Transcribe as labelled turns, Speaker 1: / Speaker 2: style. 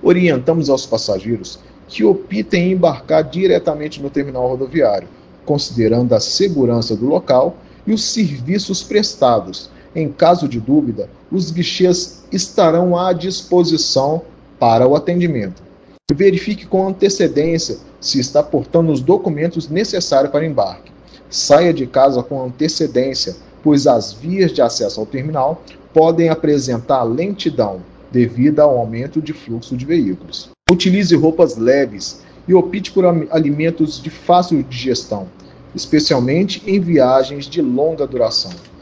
Speaker 1: Orientamos aos passageiros que optem em embarcar diretamente no terminal rodoviário, considerando a segurança do local e os serviços prestados. Em caso de dúvida, os guichês estarão à disposição para o atendimento. Verifique com antecedência se está portando os documentos necessários para embarque. Saia de casa com antecedência, pois as vias de acesso ao terminal podem apresentar lentidão devido ao aumento de fluxo de veículos. Utilize roupas leves e opte por alimentos de fácil digestão, especialmente em viagens de longa duração.